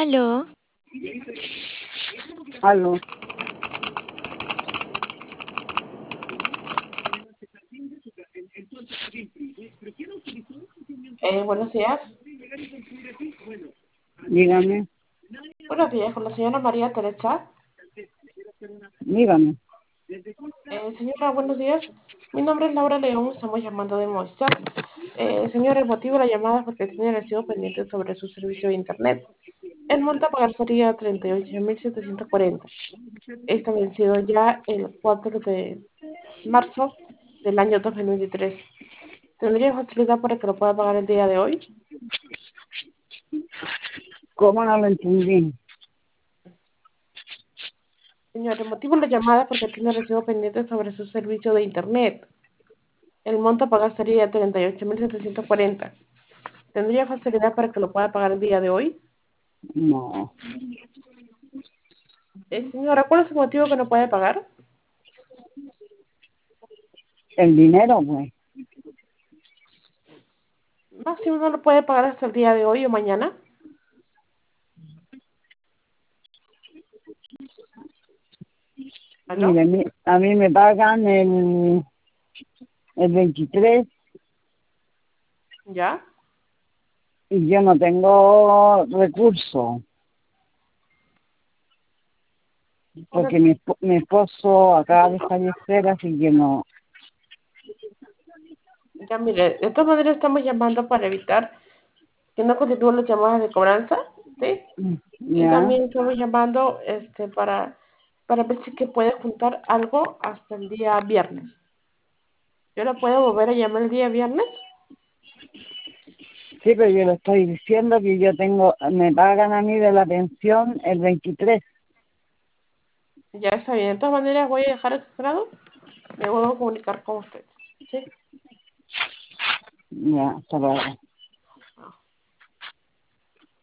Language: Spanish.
Aló, Aló, Buenos días. dígame, Buenos días, con la señora María Teresa. dígame. Señora, buenos días. Mi nombre es Laura León, estamos llamando de Movistar. Señora, el motivo de la llamada es porque tiene recibo pendiente sobre su servicio de Internet. El monto a pagar sería 38.740. Está vencido ya el 4 de marzo del año 2023. ¿Tendría facilidad para que lo pueda pagar el día de hoy? ¿Cómo no lo entendí? Señor, el motivo de la llamada es porque tiene recibo pendiente sobre su servicio de Internet. El monto a pagar sería 38.740. ¿Tendría facilidad para que lo pueda pagar el día de hoy? No, Señora, ¿cuál es el motivo que no puede pagar? el dinero, pues. Máximo no lo puede pagar hasta el día de hoy o mañana. ¿Aló? Mire, a mí me pagan el 23 ¿Ya? y yo no tengo recursos, Bueno, porque mi esposo acaba de fallecer, así que no. ya mire, de todas maneras estamos llamando para evitar que no continúen las llamadas de cobranza, ¿sí? Y ¿Ya? también estamos llamando para ver si que puede juntar algo hasta el día viernes. ¿Yo la puedo volver a llamar el día viernes? Sí, pero yo le estoy diciendo que me pagan a mí de la pensión el 23. Ya está bien. De todas maneras voy a dejar registrado. Me vuelvo a comunicar con usted. ¿Sí? Ya, hasta luego.